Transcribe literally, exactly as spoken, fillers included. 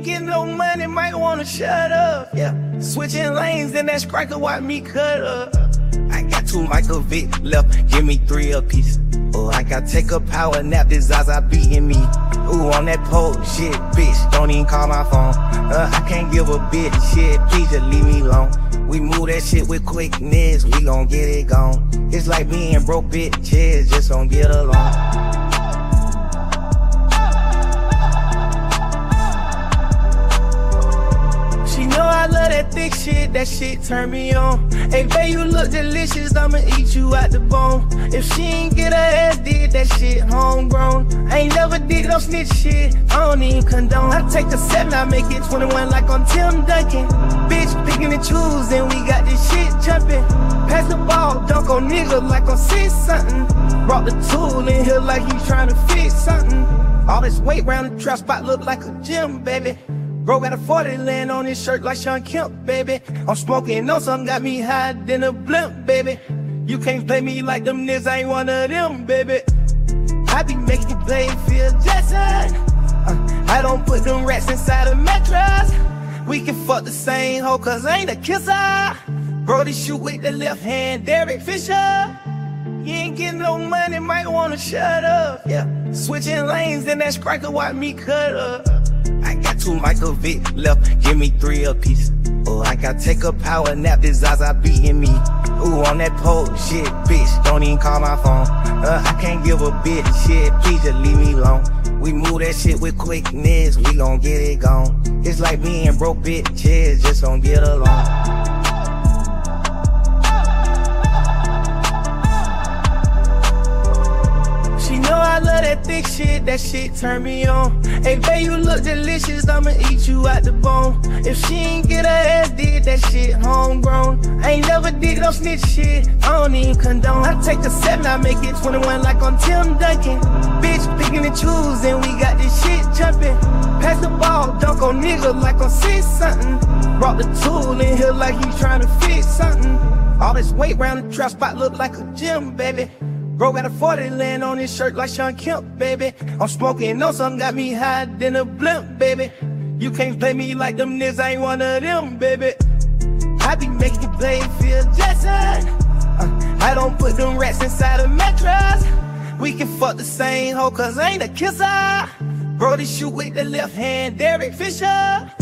getting no money, might wanna shut up. Yeah, switching lanes and that striker watch me cut up. I got two Michael Vick left, give me three apiece. Oh, I gotta take a power nap, this Zaza beating me. Ooh, on that pole, shit, bitch, don't even call my phone. Uh, I can't give a bitch shit, please just leave me alone. We move that shit with quickness, we gon' get it gone. It's like me and broke bitches, just don't get along. I love that thick shit, that shit turn me on. Hey babe, you look delicious, I'ma eat you out the bone. If she ain't get her ass did, that shit homegrown. I ain't never did no snitch shit, I don't even condone. I take a seven, I make it twenty-one like on Tim Duncan. Bitch, picking and choosing, we got this shit jumping. Pass the ball, dunk on niggas like on six something. Brought the tool in here like he trying to fix something. All this weight round the trap spot look like a gym, baby. Bro got a forty laying on his shirt like Sean Kemp, baby. I'm smoking on something got me higher than a blimp, baby. You can't play me like them niggas, I ain't one of them, baby. I be making you play feel just right. uh, I don't put them rats inside a mattress. We can fuck the same hoe cause I ain't a kisser. Brody shoot with the left hand, Derek Fisher. You ain't getting no money, might wanna shut up. Yeah, switching lanes and that striker watch me cut up. I got two Michael Vick left, give me three apiece. Oh, I gotta take a power nap, this Zaza beating me. Ooh, on that pole, shit, bitch, don't even call my phone. Uh, I can't give a bitch shit, please just leave me alone. We move that shit with quickness, we gon' get it gone. It's like me and broke bitches, just don't get along. I love that thick shit, that shit turn me on. Hey babe, you look delicious, I'ma eat you out the bone. If she ain't get her ass did, that shit homegrown. I ain't never did no snitch shit, I don't even condone. I take a seven, I make it twenty-one like on Tim Duncan. Bitch, picking and choosing, we got this shit jumping. Pass the ball, dunk on niggas like on six something. Brought the tool in here like he trying to fix something. All this weight round the trap spot look like a gym, baby. Bro got a forty laying on his shirt like Sean Kemp, baby. I'm smoking on something got me higher than a blimp, baby. You can't play me like them niggas, I ain't one of them, baby. I be making you play feel just right. uh, I don't put them rats inside a mattress. We can fuck the same hoe cause I ain't a kisser. Brody shoot with the left hand, Derek Fisher.